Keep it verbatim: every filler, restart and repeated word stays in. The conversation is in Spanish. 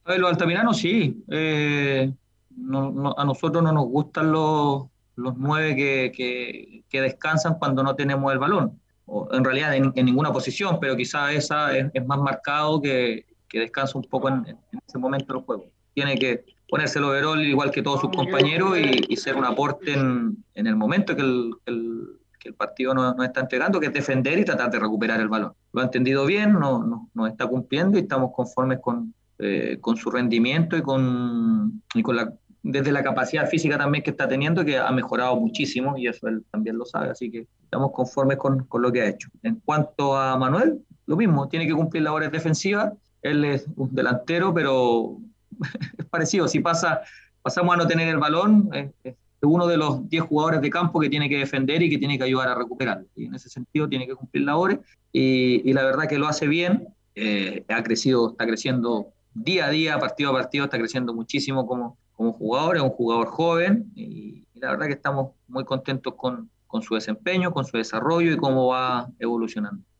A ver, los altaminanos sí. Eh, no- no- a nosotros no nos gustan los, los nueve que, que, que descansan cuando no tenemos el balón. O, en realidad en, en ninguna posición, pero quizá esa es, es más marcado que, que descansa un poco en, en ese momento del juego. Tiene que ponerse el overall igual que todos sus compañeros y, y ser un aporte en, en el momento que el, que el, que el partido nos, nos está entregando, que es defender y tratar de recuperar el balón. Lo ha entendido bien, no, no, nos está cumpliendo y estamos conformes con, eh, con su rendimiento y con, y con la, desde la capacidad física también que está teniendo, que ha mejorado muchísimo y eso él también lo sabe, así que estamos conformes con, con lo que ha hecho. En cuanto a Manuel, lo mismo, tiene que cumplir labores defensivas, él es un delantero, pero es parecido, si pasa, pasamos a no tener el balón, es, es uno de los diez jugadores de campo que tiene que defender y que tiene que ayudar a recuperar. Y en ese sentido tiene que cumplir labores y, y la verdad que lo hace bien, eh, ha crecido, está creciendo día a día, partido a partido, está creciendo muchísimo como, como jugador, es un jugador joven y, y la verdad que estamos muy contentos con, con su desempeño, con su desarrollo y cómo va evolucionando.